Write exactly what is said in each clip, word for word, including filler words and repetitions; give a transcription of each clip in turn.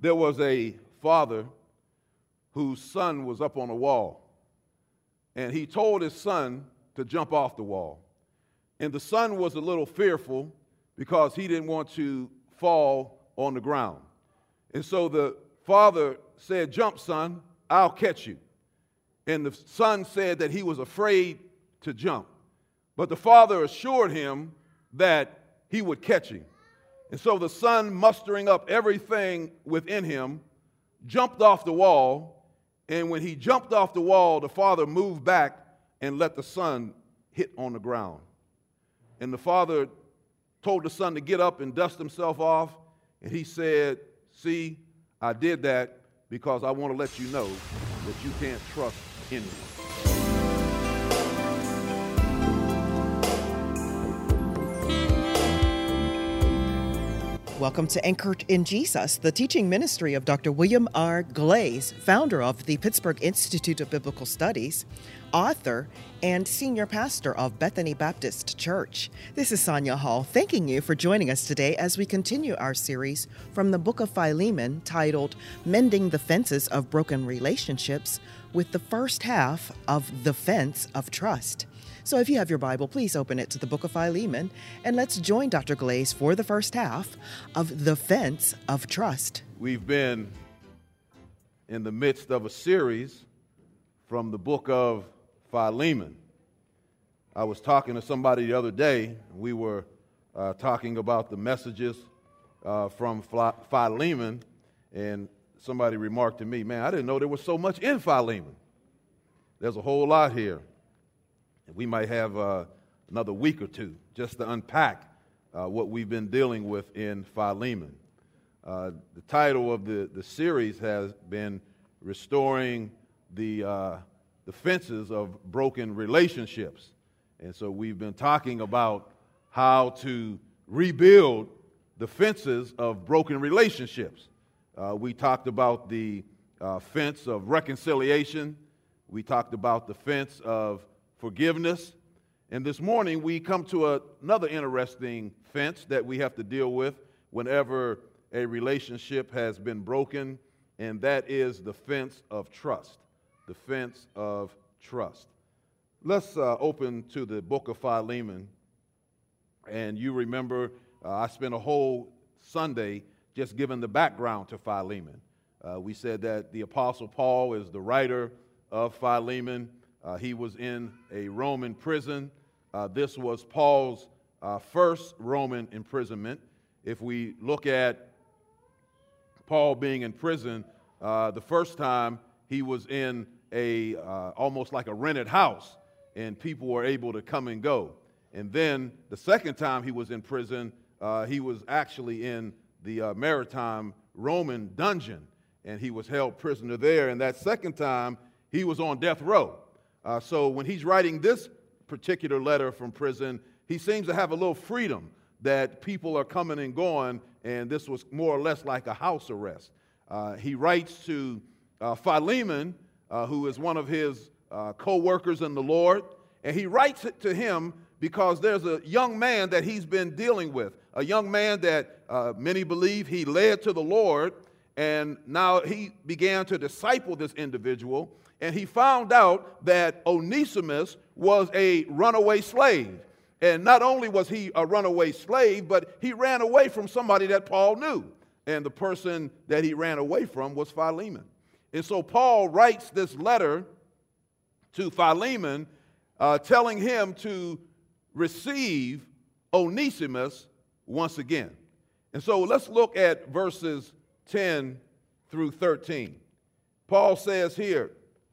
There was a father whose son was up on a wall, and he told his son to jump off the wall. And the son was a little fearful because he didn't want to fall on the ground. And so the father said, "Jump, son, I'll catch you." And the son said that he was afraid to jump. But the father assured him that he would catch him. And so the son, mustering up everything within him, jumped off the wall. And when he jumped off the wall, the father moved back and let the son hit on the ground. And the father told the son to get up and dust himself off. And he said, "See, I did that because I want to let you know that you can't trust anyone." Welcome to Anchored in Jesus, the teaching ministry of Doctor William R. Glaze, founder of the Pittsburgh Institute of Biblical Studies, author, and senior pastor of Bethany Baptist Church. This is Sonia Hall, thanking you for joining us today as we continue our series from the book of Philemon titled Mending the Fences of Broken Relationships, with the first half of The Fence of Trust. So if you have your Bible, please open it to the book of Philemon, and let's join Doctor Glaze for the first half of The Fence of Trust. We've been in the midst of a series from the book of Philemon. I was talking to somebody the other day. We were uh, talking about the messages uh, from Philemon, and somebody remarked to me, "Man, I didn't know there was so much in Philemon. There's a whole lot here." We might have uh, another week or two just to unpack uh, what we've been dealing with in Philemon. Uh, the title of the, the series has been Restoring the, uh, the Fences of Broken Relationships. And so we've been talking about how to rebuild the fences of broken relationships. Uh, we talked about the uh, fence of reconciliation. We talked about the fence of forgiveness. And this morning we come to a, another interesting fence that we have to deal with whenever a relationship has been broken, and that is the fence of trust. The fence of trust. Let's uh, open to the book of Philemon. And you remember uh, I spent a whole Sunday just giving the background to Philemon. Uh, we said that the Apostle Paul is the writer of Philemon. Uh, he was in a Roman prison. Uh, this was Paul's uh, first Roman imprisonment. If we look at Paul being in prison, uh, the first time he was in a uh, almost like a rented house, and people were able to come and go. And then the second time he was in prison, uh, he was actually in the uh, maritime Roman dungeon, and he was held prisoner there. And that second time, he was on death row. Uh, so when he's writing this particular letter from prison, he seems to have a little freedom that people are coming and going, and this was more or less like a house arrest. Uh, he writes to uh, Philemon, uh, who is one of his uh, co-workers in the Lord, and he writes it to him because there's a young man that he's been dealing with, a young man that uh, many believe he led to the Lord, and now he began to disciple this individual. And he found out that Onesimus was a runaway slave. And not only was he a runaway slave, but he ran away from somebody that Paul knew. And the person that he ran away from was Philemon. And so Paul writes this letter to Philemon, uh, telling him to receive Onesimus once again. And so let's look at verses ten through thirteen. Paul says here,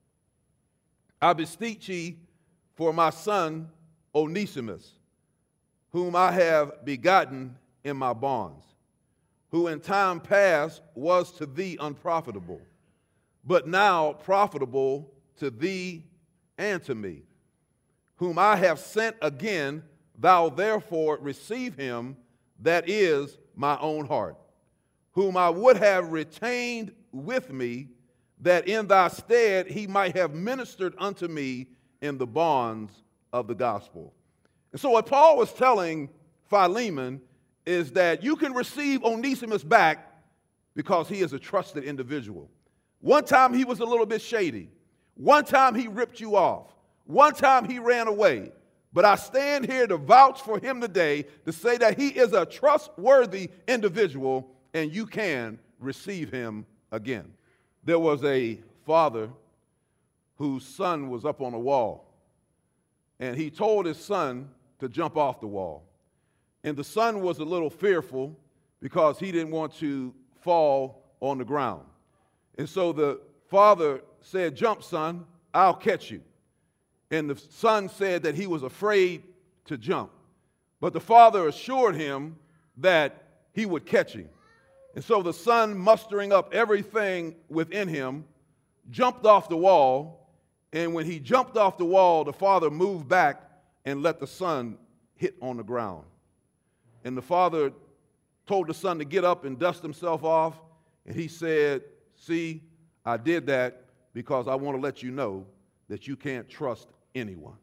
"I beseech ye for my son Onesimus, whom I have begotten in my bonds, who in time past was to thee unprofitable, but now profitable to thee and to me, whom I have sent again, thou therefore receive him, that is my own heart, whom I would have retained with me, that in thy stead he might have ministered unto me in the bonds of the gospel." And so what Paul was telling Philemon is that you can receive Onesimus back because he is a trusted individual. One time he was a little bit shady. One time he ripped you off. One time he ran away. But I stand here to vouch for him today to say that he is a trustworthy individual and you can receive him again. There was a father whose son was up on a wall, and he told his son to jump off the wall. And the son was a little fearful because he didn't want to fall on the ground. And so the father said, "Jump, son, I'll catch you." And the son said that he was afraid to jump. But the father assured him that he would catch him. And so the son, mustering up everything within him, jumped off the wall. And when he jumped off the wall, the father moved back and let the son hit on the ground. And the father told the son to get up and dust himself off. And he said, "See, I did that because I want to let you know that you can't trust anyone."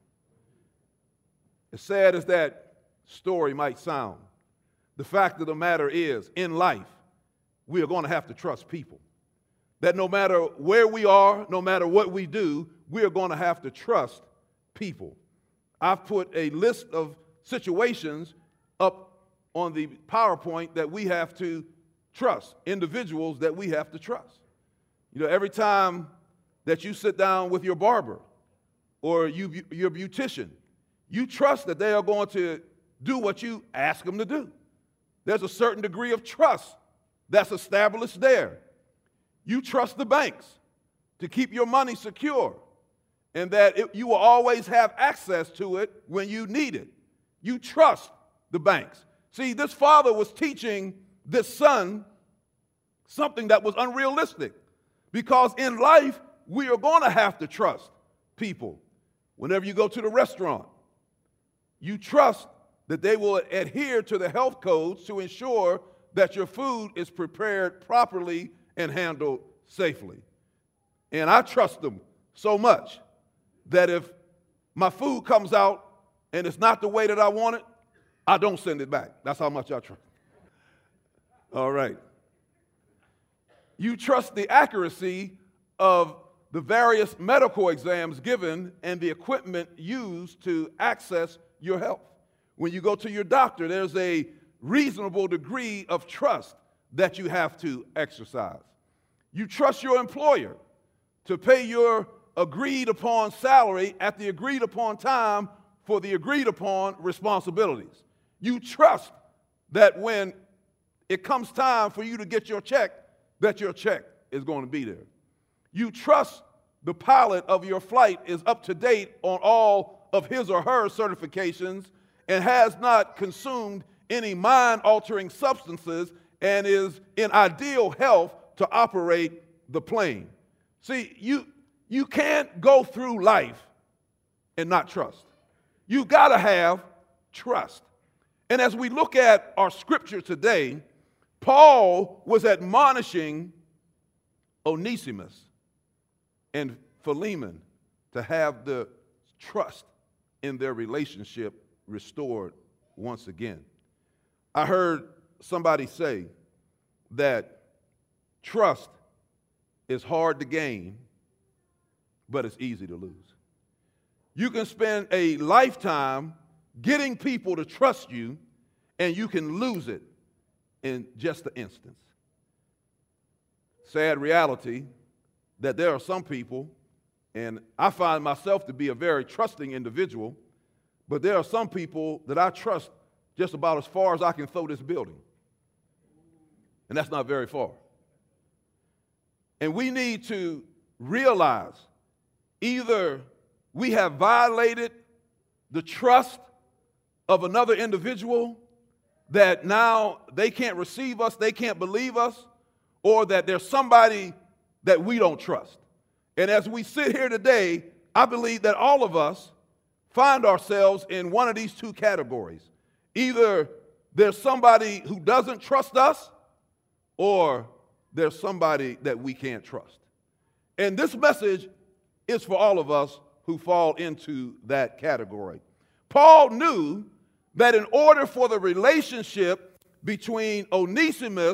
As sad as that story might sound, the fact of the matter is, in life, we are going to have to trust people. That no matter where we are, no matter what we do, we are going to have to trust people. I've put a list of situations up on the PowerPoint that we have to trust, individuals that we have to trust. You know, every time that you sit down with your barber or you, your beautician, you trust that they are going to do what you ask them to do. There's a certain degree of trust that's established there. You trust the banks to keep your money secure and that it, you will always have access to it when you need it. You trust the banks. See, this father was teaching this son something that was unrealistic, because in life, we are going to have to trust people. Whenever you go to the restaurant, you trust that they will adhere to the health codes to ensure that your food is prepared properly and handled safely. And I trust them so much that if my food comes out and it's not the way that I want it, I don't send it back. That's how much I trust. All right. You trust the accuracy of the various medical exams given and the equipment used to access your health. When you go to your doctor, there's a reasonable degree of trust that you have to exercise. You trust your employer to pay your agreed upon salary at the agreed upon time for the agreed upon responsibilities. You trust that when it comes time for you to get your check, that your check is going to be there. You trust the pilot of your flight is up to date on all of his or her certifications and has not consumed any mind-altering substances and is in ideal health to operate the plane. See, you, you can't go through life and not trust. You got to have trust. And as we look at our scripture today, Paul was admonishing Onesimus and Philemon to have the trust in their relationship restored once again. I heard somebody say that trust is hard to gain, but it's easy to lose. You can spend a lifetime getting people to trust you, and you can lose it in just an instance. Sad reality that there are some people, and I find myself to be a very trusting individual, but there are some people that I trust just about as far as I can throw this building. And that's not very far. And we need to realize either we have violated the trust of another individual, that now they can't receive us, they can't believe us, or that there's somebody that we don't trust. And as we sit here today, I believe that all of us find ourselves in one of these two categories. Either there's somebody who doesn't trust us, or there's somebody that we can't trust. And this message is for all of us who fall into that category. Paul knew that in order for the relationship between Onesimus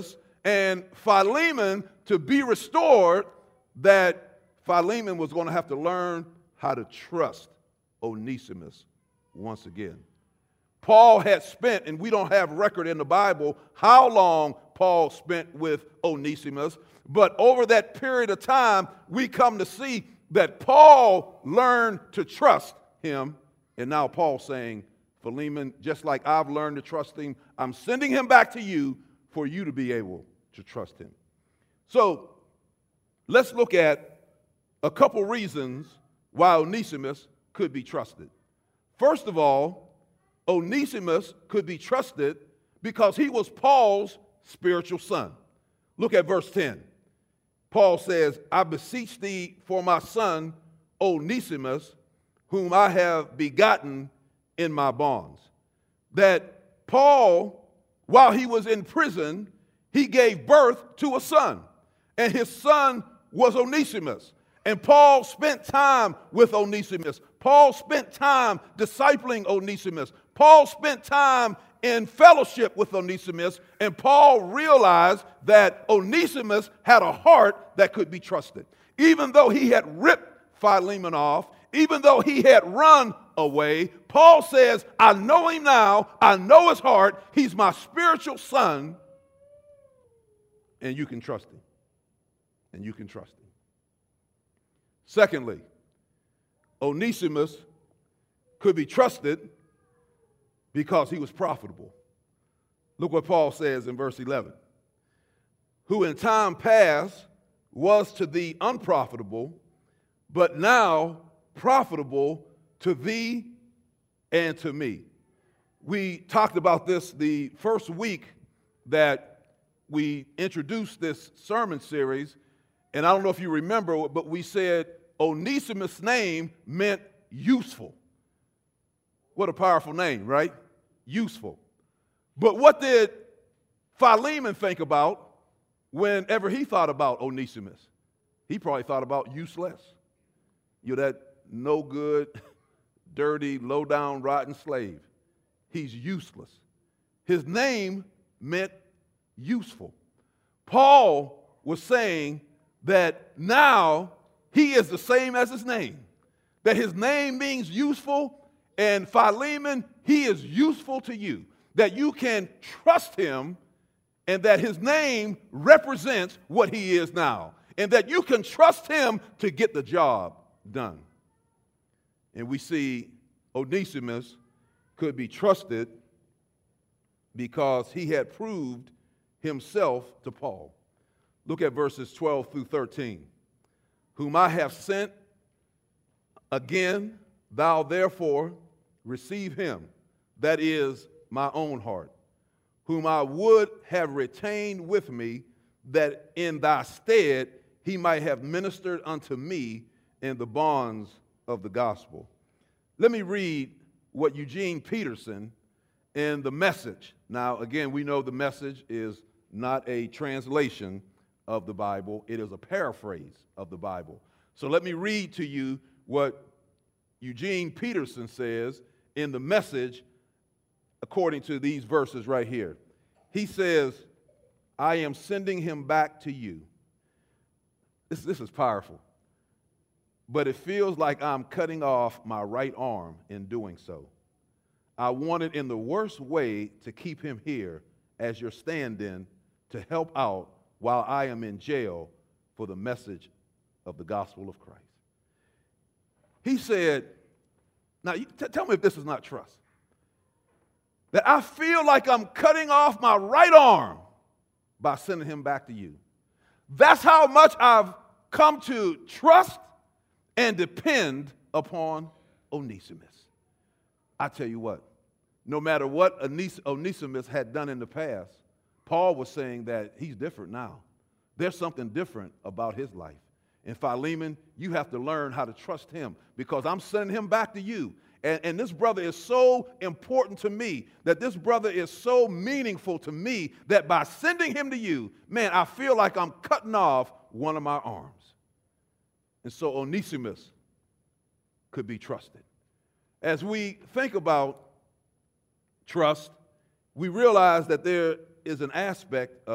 and Philemon to be restored, that Philemon was going to have to learn how to trust Onesimus once again. Paul had spent, and we don't have record in the Bible how long Paul spent with Onesimus, but over that period of time, we come to see that Paul learned to trust him. And now Paul's saying, Philemon, just like I've learned to trust him, I'm sending him back to you for you to be able to trust him. So let's look at a couple reasons why Onesimus could be trusted. First of all, Onesimus could be trusted because he was Paul's spiritual son. Look at verse ten. Paul says, I beseech thee for my son Onesimus, whom I have begotten in my bonds. That Paul, while he was in prison, he gave birth to a son, and his son was Onesimus. And Paul spent time with Onesimus. Paul spent time discipling Onesimus. Paul spent time in fellowship with Onesimus, and Paul realized that Onesimus had a heart that could be trusted. Even though he had ripped Philemon off, even though he had run away, Paul says, I know him now, I know his heart, he's my spiritual son, and you can trust him. And you can trust him. Secondly, Onesimus could be trusted because he was profitable. Look what Paul says in verse eleven. Who in time past was to thee unprofitable, but now profitable to thee and to me. We talked about this the first week that we introduced this sermon series, and I don't know if you remember, but we said Onesimus' name meant useful. What a powerful name, right? Useful. But what did Philemon think about whenever he thought about Onesimus? He probably thought about useless. You're that no good, dirty, low down, rotten slave. He's useless. His name meant useful. Paul was saying that now he is the same as his name, that his name means useful, and Philemon, he is useful to you, that you can trust him, and that his name represents what he is now, and that you can trust him to get the job done. And we see Onesimus could be trusted because he had proved himself to Paul. Look at verses twelve through thirteen. Whom I have sent again, thou therefore receive him, that is my own heart, whom I would have retained with me, that in thy stead he might have ministered unto me in the bonds of the gospel. Let me read what Eugene Peterson in the Message. Now, again, we know the Message is not a translation of the Bible. It is a paraphrase of the Bible. So let me read to you what Eugene Peterson says in the Message according to these verses right here. He says, I am sending him back to you. This, this is powerful. But it feels like I'm cutting off my right arm in doing so. I wanted in the worst way to keep him here as your stand-in to help out while I am in jail for the message of the gospel of Christ. He said, now you t- tell me if this is not trust, that I feel like I'm cutting off my right arm by sending him back to you. That's how much I've come to trust and depend upon Onesimus. I tell you what, no matter what Onesimus had done in the past, Paul was saying that he's different now. There's something different about his life. And Philemon, you have to learn how to trust him because I'm sending him back to you. And, and this brother is so important to me, that this brother is so meaningful to me, that by sending him to you, man, I feel like I'm cutting off one of my arms. And so Onesimus could be trusted. As we think about trust, we realize that there is an aspect of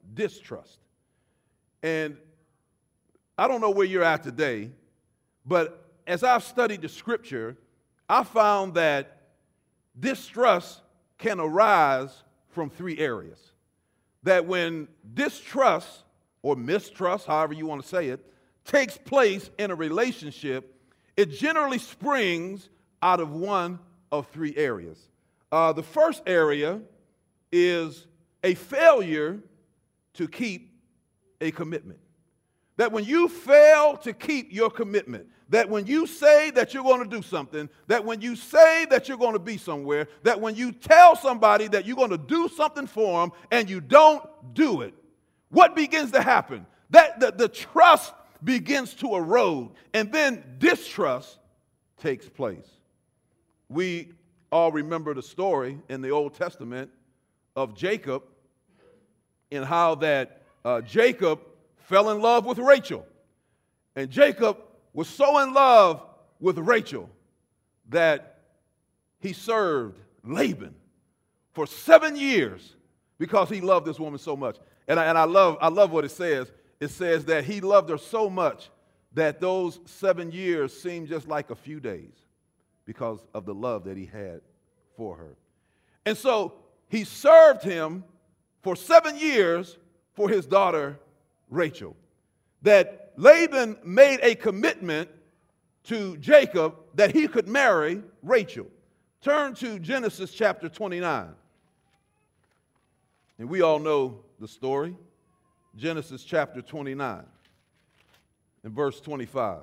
distrust. And I don't know where you're at today, but as I've studied the scripture, I found that distrust can arise from three areas. That when distrust or mistrust, however you want to say it, takes place in a relationship, it generally springs out of one of three areas. Uh, the first area is a failure to keep a commitment. That when you fail to keep your commitment, that when you say that you're going to do something, that when you say that you're going to be somewhere, that when you tell somebody that you're going to do something for them and you don't do it, what begins to happen? That the, the trust begins to erode, and then distrust takes place. We all remember the story in the Old Testament of Jacob and how that uh, Jacob fell in love with Rachel. And Jacob was so in love with Rachel that he served Laban for seven years because he loved this woman so much. And I, and I love I love what it says. It says that he loved her so much that those seven years seemed just like a few days because of the love that he had for her. And so he served him for seven years for his daughter Rachel. That Laban made a commitment to Jacob that he could marry Rachel. Turn to Genesis chapter twenty-nine. And we all know the story. Genesis chapter twenty-nine and verse twenty-five.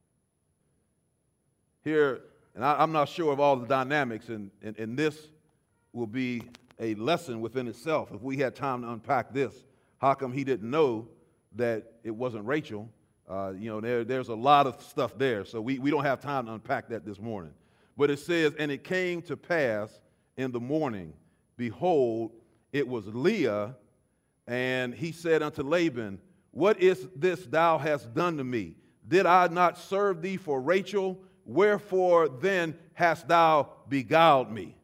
Here, and I, I'm not sure of all the dynamics, and, and, and this will be a lesson within itself. If we had time to unpack this, how come he didn't know that it wasn't Rachel? Uh, you know, there, there's a lot of stuff there, so we, we don't have time to unpack that this morning. But it says, and it came to pass in the morning, behold, it was Leah, and he said unto Laban, what is this thou hast done to me? Did I not serve thee for Rachel? Wherefore then hast thou beguiled me?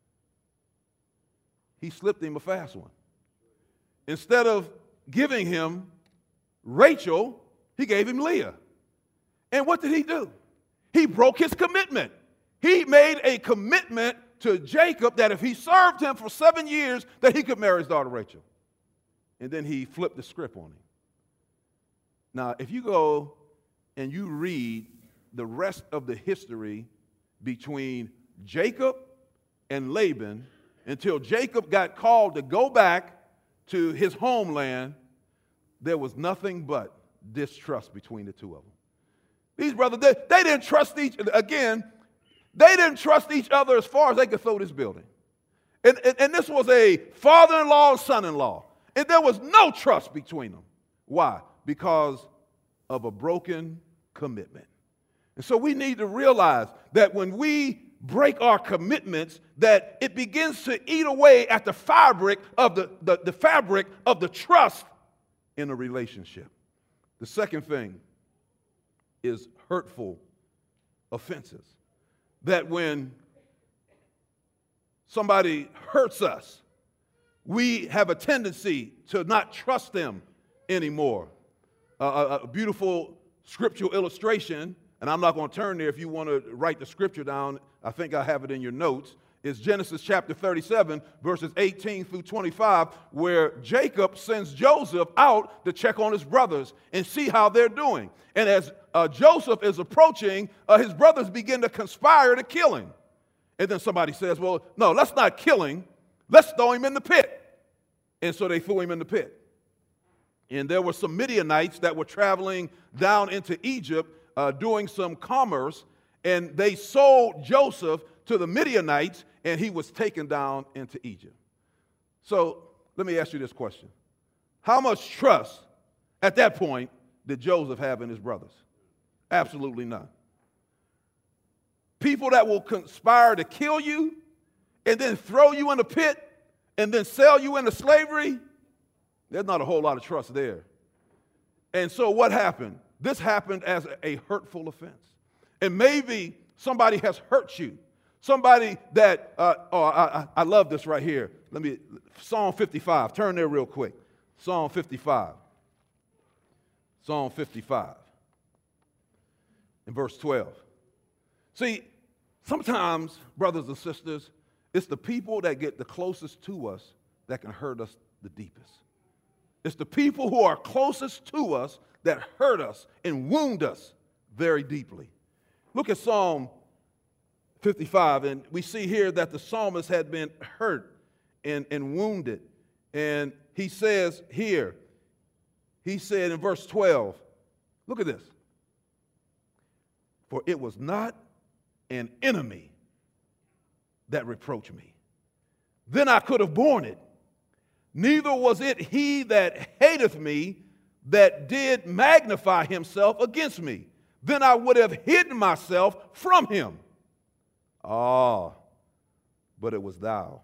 He slipped him a fast one. Instead of giving him Rachel, he gave him Leah. And what did he do? He broke his commitment. He made a commitment to Jacob that if he served him for seven years, that he could marry his daughter Rachel. And then he flipped the script on him. Now, if you go and you read the rest of the history between Jacob and Laban until Jacob got called to go back to his homeland, there was nothing but distrust between the two of them. These brothers, they, they didn't trust each other. Again, they didn't trust each other as far as they could throw this building. And, and, and this was a father-in-law and son-in-law. And there was no trust between them. Why? Because of a broken commitment. And so we need to realize that when we break our commitments, that it begins to eat away at the fabric of the, the, the fabric of the trust in a relationship. The second thing is hurtful offenses. That when somebody hurts us, we have a tendency to not trust them anymore. Uh, a, a beautiful scriptural illustration, and I'm not going to turn there. If you want to write the scripture down, I think I have it in your notes, is Genesis chapter thirty-seven, verses eighteen through twenty-five, where Jacob sends Joseph out to check on his brothers and see how they're doing. And as uh, Joseph is approaching, uh, his brothers begin to conspire to kill him. And then somebody says, well, no, let's not kill him. Let's throw him in the pit. And so they threw him in the pit. And there were some Midianites that were traveling down into Egypt uh, doing some commerce, and they sold Joseph to the Midianites, and he was taken down into Egypt. So let me ask you this question. How much trust at that point did Joseph have in his brothers? Absolutely none. People that will conspire to kill you and then throw you in a pit and then sell you into slavery, there's not a whole lot of trust there. And so what happened? This happened as a hurtful offense. And maybe somebody has hurt you. Somebody that, uh, oh, I, I love this right here. Let me, Psalm fifty-five, turn there real quick. Psalm fifty-five. Psalm fifty-five. In verse twelve. See, sometimes, brothers and sisters, it's the people that get the closest to us that can hurt us the deepest. It's the people who are closest to us that hurt us and wound us very deeply. Look at Psalm fifty-five, and we see here that the psalmist had been hurt and, and wounded. And he says here, he said in verse twelve, look at this. For it was not an enemy that reproached me. Then I could have borne it. Neither was it he that hateth me that did magnify himself against me. Then I would have hidden myself from him. Ah, but it was thou,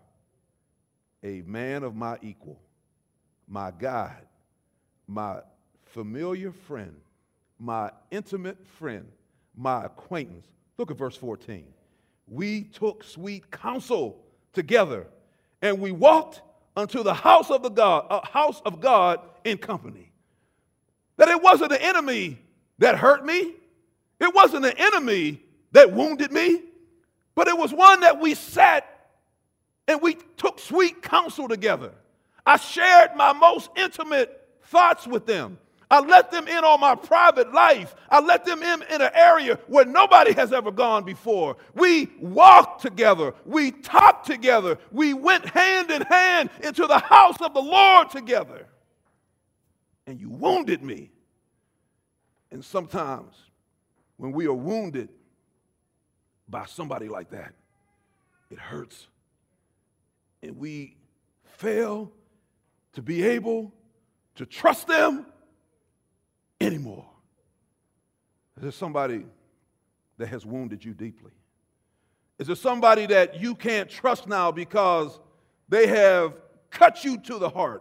a man of my equal, my guide, my familiar friend, my intimate friend, my acquaintance. Look at verse fourteen. We took sweet counsel together, and we walked unto the house of the God, uh, house of God in company. That it wasn't the enemy that hurt me. It wasn't the enemy that wounded me, but it was one that we sat and we took sweet counsel together. I shared my most intimate thoughts with them. I let them in on my private life. I let them in in an area where nobody has ever gone before. We walked together. We talked together. We went hand in hand into the house of the Lord together. And you wounded me. And sometimes when we are wounded by somebody like that, it hurts. And we fail to be able to trust them anymore. Is there somebody that has wounded you deeply? Is there somebody that you can't trust now because they have cut you to the heart?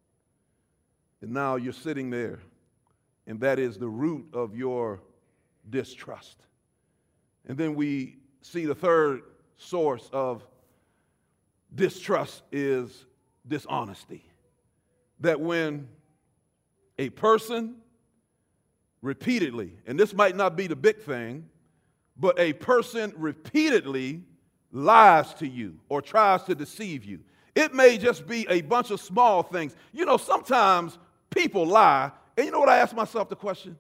And now you're sitting there, and that is the root of your distrust. And then we see the third source of distrust is dishonesty. That when a person repeatedly, and this might not be the big thing, but a person repeatedly lies to you or tries to deceive you. It may just be a bunch of small things. You know, sometimes people lie, and you know what I ask myself the question?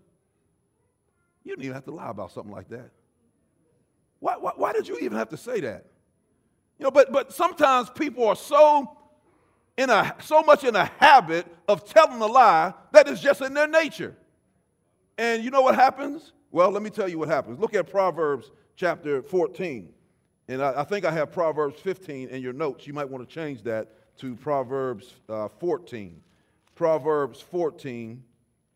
You didn't even have to lie about something like that. Why, why, why did you even have to say that? You know, but but sometimes people are so in a so much in a habit of telling a lie that is just in their nature. And you know what happens? Well, let me tell you what happens. Look at Proverbs chapter fourteen. And I, I think I have Proverbs fifteen in your notes. You might want to change that to Proverbs uh, fourteen. Proverbs fourteen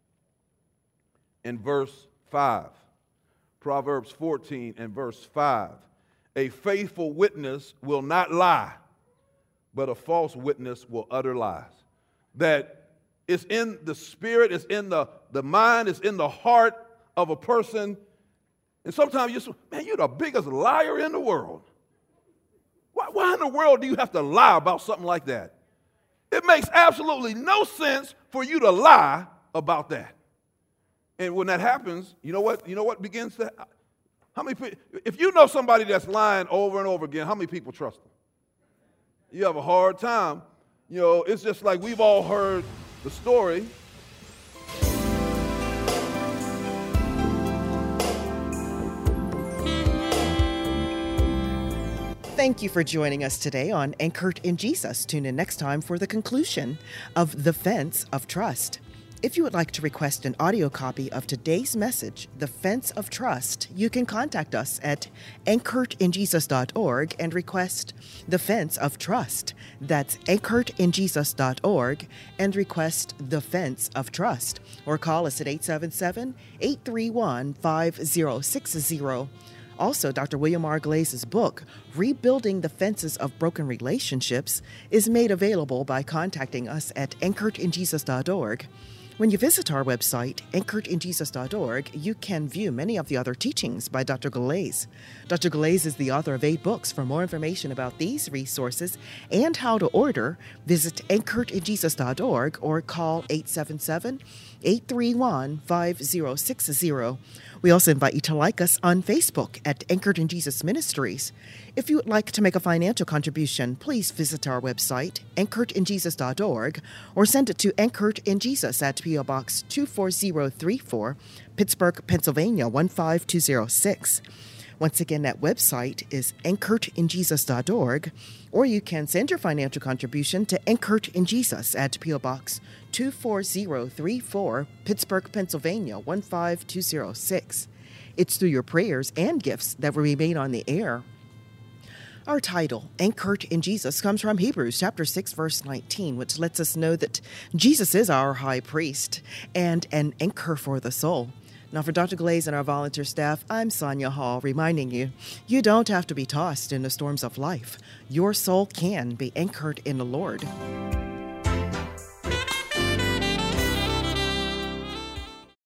and verse five. Proverbs fourteen and verse five. A faithful witness will not lie, but a false witness will utter lies. That it's in the spirit, it's in the, the mind, it's in the heart of a person. And sometimes you say, man, you're the biggest liar in the world. Why, why in the world do you have to lie about something like that? It makes absolutely no sense for you to lie about that. And when that happens, you know what? You know what begins to happen? How many people, if you know somebody that's lying over and over again, how many people trust them? You have a hard time. You know, it's just like we've all heard the story. Thank you for joining us today on Anchored in Jesus. Tune in next time for the conclusion of The Fence of Trust. If you would like to request an audio copy of today's message, The Fence of Trust, you can contact us at anchored in jesus dot org and request The Fence of Trust. That's anchored in jesus dot org and request The Fence of Trust. Or call us at eight seven seven, eight three one, five zero six zero. Also, Doctor William R. Glaze's book, Rebuilding the Fences of Broken Relationships, is made available by contacting us at anchored in jesus dot org. When you visit our website, anchored in jesus dot org, you can view many of the other teachings by Doctor Glaze. Doctor Glaze is the author of eight books. For more information about these resources and how to order, visit anchored in jesus dot org or call eight seven seven, eight three one, five zero six zero. We also invite you to like us on Facebook at Anchored in Jesus Ministries. If you would like to make a financial contribution, please visit our website, anchored in jesus dot org, or send it to Anchored in Jesus at P O. Box two four zero three four, Pittsburgh, Pennsylvania one five two zero six. Once again, that website is anchored in jesus dot org, or you can send your financial contribution to Anchored in Jesus at P O. Box two four zero three four, Pittsburgh, Pennsylvania one five two zero six. It's through your prayers and gifts that we remain on the air. Our title, Anchored in Jesus, comes from Hebrews chapter six, verse nineteen, which lets us know that Jesus is our high priest and an anchor for the soul. Now, for Doctor Glaze and our volunteer staff, I'm Sonia Hall, reminding you, you don't have to be tossed in the storms of life. Your soul can be anchored in the Lord.